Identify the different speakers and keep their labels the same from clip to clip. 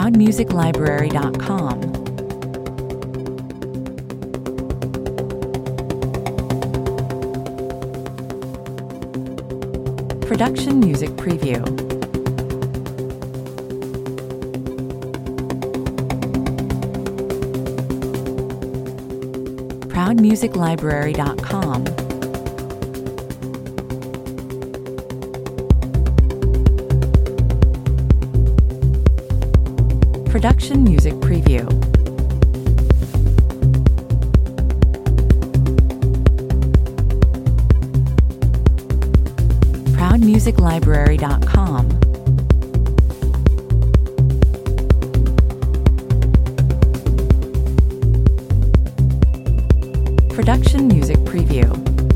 Speaker 1: ProudMusicLibrary.com. Production Music Preview. ProudMusicLibrary.com. Production Music Preview. ProudMusicLibrary.com. Production Music Preview.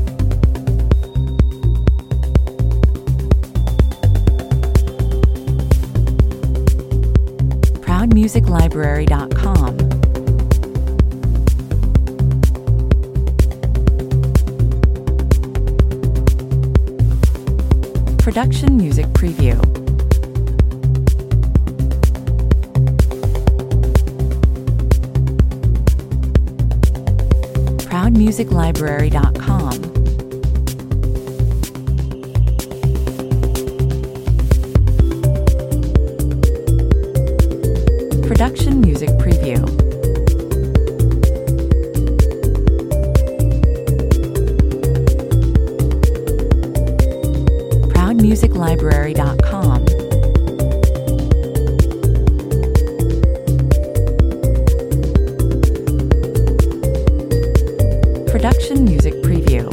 Speaker 1: ProudMusicLibrary.com. Production Music Preview. ProudMusicLibrary.com. Production Music Preview. ProudMusicLibrary.com. Production Music Preview.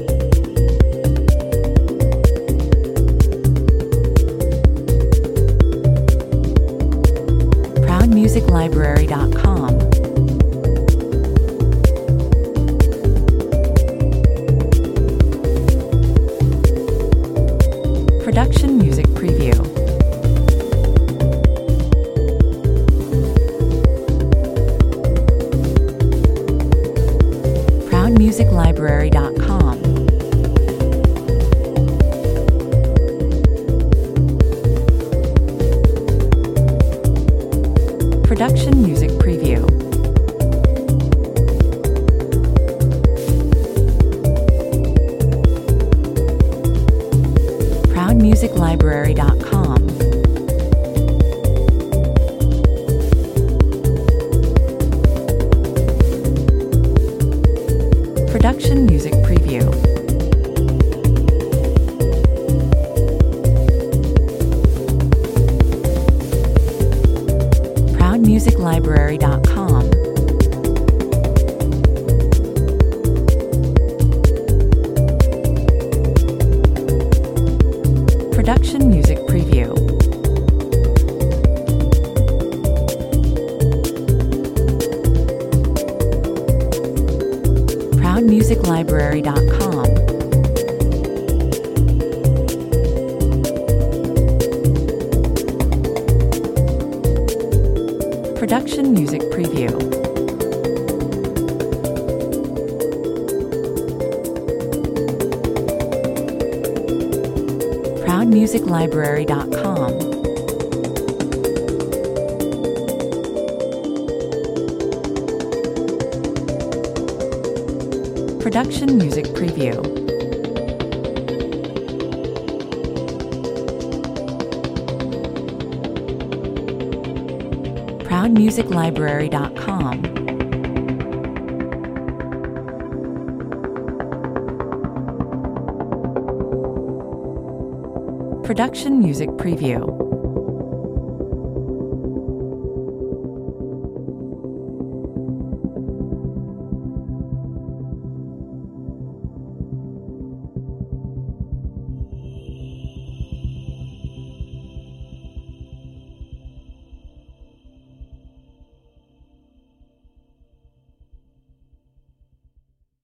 Speaker 1: ProudMusicLibrary.com. Production Music Preview. ProudMusicLibrary.com. Production Music Preview. ProudMusicLibrary.com. Production Music Preview. ProudMusicLibrary.com. Production Music Preview. ProudMusicLibrary.com. Production Music Preview. ProudMusicLibrary.com. Production Music Preview. ProudMusicLibrary.com. Production Music Preview.